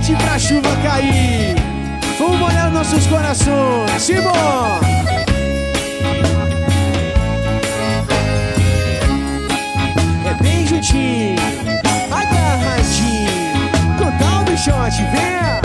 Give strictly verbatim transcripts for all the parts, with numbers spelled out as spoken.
noite pra chuva cair. Vamos molhar nossos corações. Simão! É bem juntinho, agarradinho, com tal do shot, venha!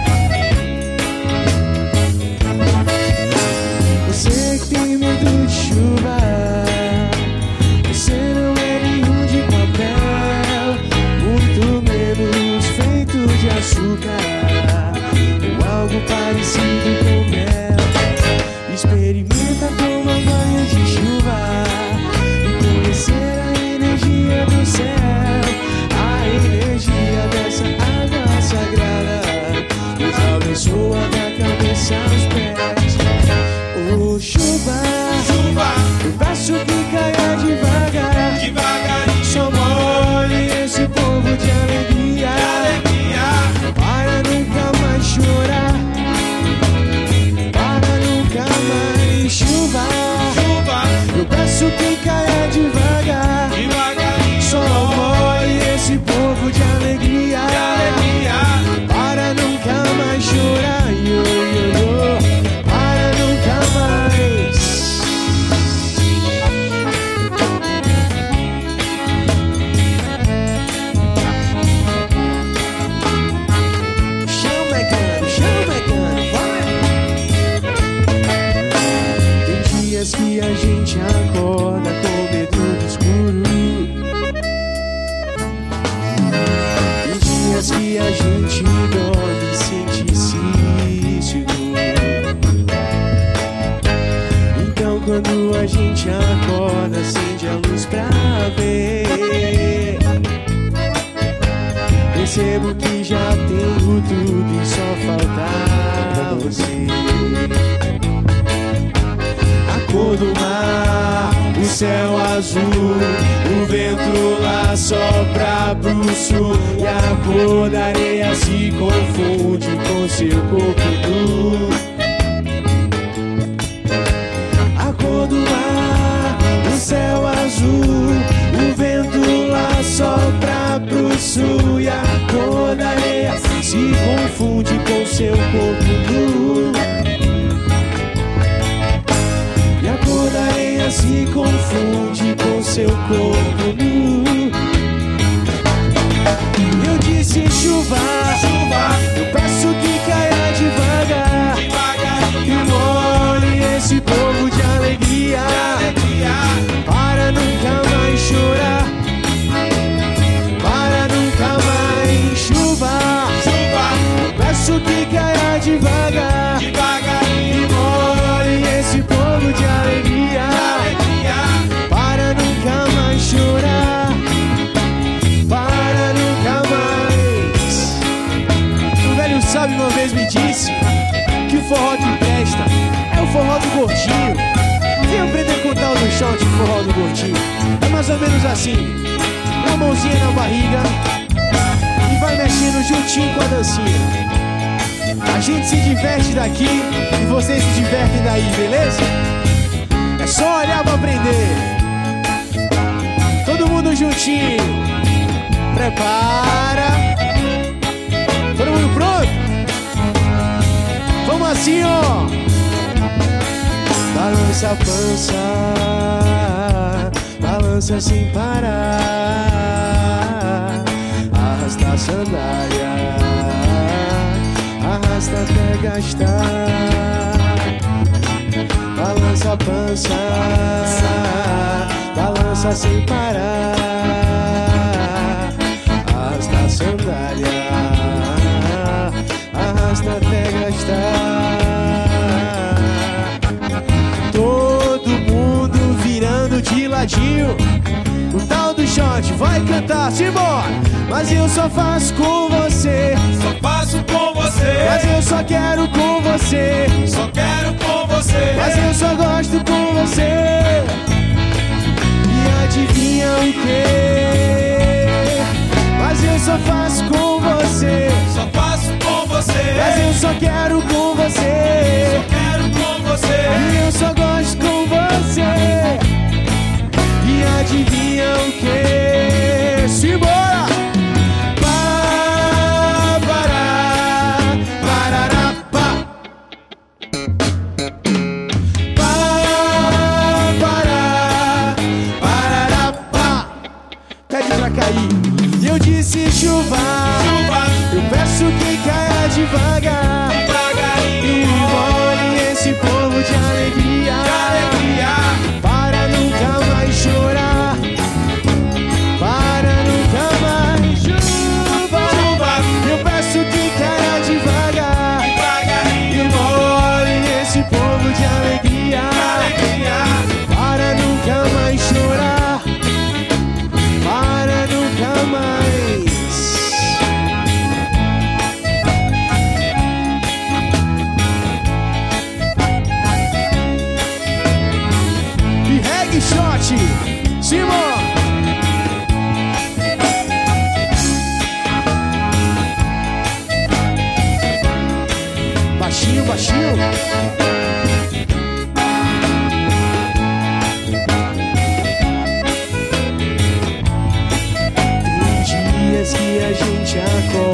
Você que tem medo de chuva, você não é nenhum de papel, muito menos feito de açúcar, ou algo parecido com mel. Experimenta tomar banho de chuva e conhecer a energia do céu, a energia dessa água sagrada, nos abençoa da cabeça aos pés. Oh, chuva, chuva, eu peço que caia devagar, devagarinho, só molhe esse povo de alegria, de alegria, para nunca mais chorar, para nunca mais. Chuva, chuva, eu peço que caia devagar, devagarinho, só molhe esse povo de alegria, de alegria, para nunca mais chorar, yo, yo, yo, para nunca mais. Chama, mecânico, chama, mecânico, vai! Tem dias que a gente acorda com medo do escuro, tem dias que a gente dorme e sente-se seguro. Então quando a gente acorda, acende a luz pra ver, percebo que já tenho tudo e só falta você. A cor do mar, o céu azul, o vento lá sopra pro sul, e a cor da areia se confunde com seu corpo nu. A cor do mar, o céu azul, o vento lá sopra pro sul, e a cor da areia se confunde com seu corpo nu. E a cor da areia se confunde com seu corpo nu. Eu disse chuva, chuva, eu peço que caia devagar, devagarinho, que molhe esse povo de alegria, de alegria, para nunca mais chorar, para nunca mais. Chuva, chuva, eu peço que caia devagar, devagarinho, que molhe esse povo de alegria, de alegria, para nunca mais chorar, para nunca mais. O velho sábio uma vez me disse que o forró que presta é o forró do gordinho. Vem aprender com tal do shot, o forró do gordinho. É mais ou menos assim: uma mãozinha na barriga e vai mexendo juntinho com a dancinha. A gente se diverte daqui e vocês se divertem daí, beleza? É só olhar pra aprender. Todo mundo juntinho. Prepara. Todo mundo pronto? Vamos assim, ó. Balança a pança, balança sem parar, arrasta a sandália, arrasta até gastar. Balança a pança, balança sem parar, arrasta a sandália, arrasta até gastar. Todo mundo virando de ladinho, o tal do shot vai cantar, simbora. Mas eu só faço com você, só faço com você, mas eu só quero com você, só quero com você, mas eu só gosto com você. E adivinha o quê? Mas eu só faço com você, só faço com você, mas eu só quero com você, só quero com você, e eu só gosto com você. E adivinha o quê? Simbora! Para, para, pede pra cair. E eu disse chuva, Chuva, eu peço que caia devagar e devagarinho, molhe esse povo de alegria, alegria. para nunca mais chorar, para nunca mais. Chuva, Chuva, eu peço que caia devagar e devagarinho, molhe esse povo de alegria, alegria. para nunca mais chorar, para nunca mais. E reggae shot, Simão. Baixinho, baixinho. Tem dias que a gente acorda